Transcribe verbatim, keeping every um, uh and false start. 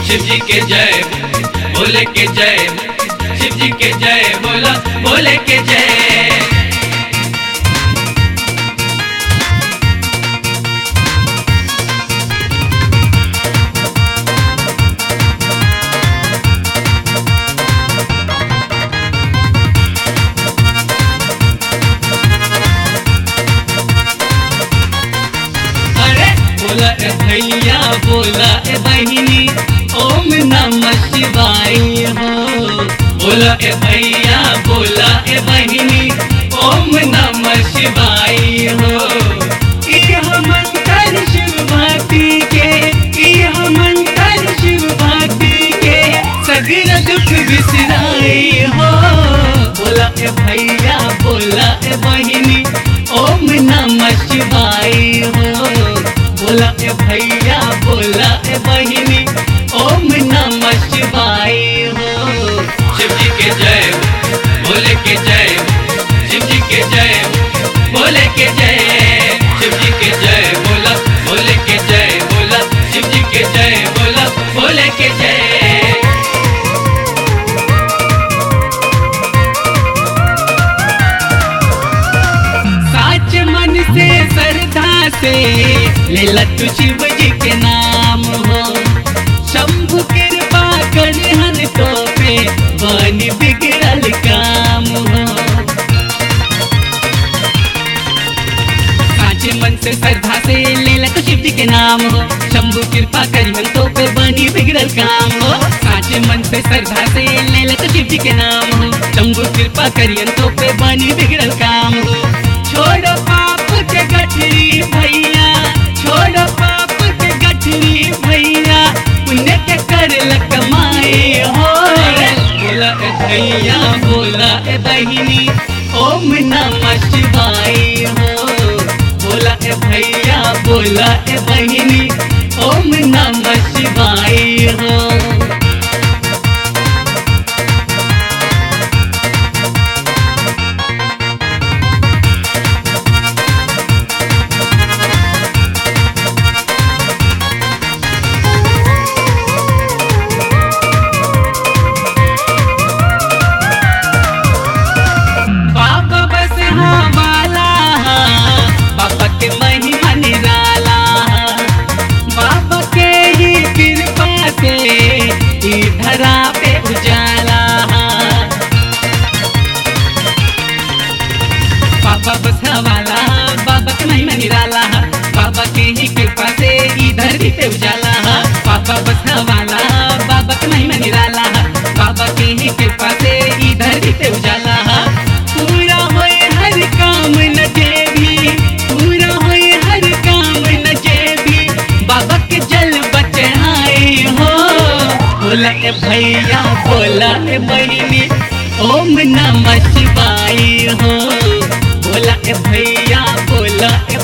शिव जी के जय भोले के जय, शिव जी के जय बोला भोले के जय। बोला ए भैया बोला ए बहिनी ओम नमः शिवाय हो। बोला ए भैया बोला ए बहिनी ओम नमः शिवाय हो। यह मंत्र शिव भक्ति के, यह मंत्र शिव भक्ति के सगरा दुख बिसराई हो। बोला ए भैया बोला ए बहिनी ओम नमः शिवाय हो। बोला ए भैया बोला ए बहिनी ओम नमः शिवाय हो। शिव जी के जय भोले के जय, शिव जी के जय भोले के जय, शिव जी के जय बोला भोले के जय, बोला शिव जी के जय बोला भोले के जय। साच मन से श्रद्धा से लेला तू शिव जी के नाम हो। शंभु कृपा कर हन तो पे बन बिगड़ल काम हो। साचे मन से श्रद्धा से लेला तू शिव जी के नाम हो। शंभु कृपा कर हन तो पे बनी बिगड़ल काम हो। साचे मन से श्रद्धा से लेला तू शिव जी के नाम हो। शंभु कृपा कर हन तो पे बनी बिगड़ल काम हो। छोड़ो पाप के गठरी भैया, छोड़ो पाप के गठरी भैया, पुण्य के कर कमाए हो। बोला ए भैया बोला ए बहिनी ओम नमः शिवाय हो। बोला ए भैया बोला ए बहिनी ओम नमः शिवाय हो। के महिमा निराला, बाबा के ही कृपा से ई धरा पे उजाला। बाबा बसवाला बाबा के महिमा निराला, बाबा के ही कृपा से ई धरती पे उजाला। बाबा बसवाला बाबा के महिमा निराला, बाबा के ही कृपा से ई धरती पे उजाला। पूरा होए हर काम न भी, पूरा होए हर काम न भी, बाबा के जल बचढ़ाए हो। बोला ए भैया बोला ए बहिनी ओम नमः शिवाय हो। बोला ए भैया बोला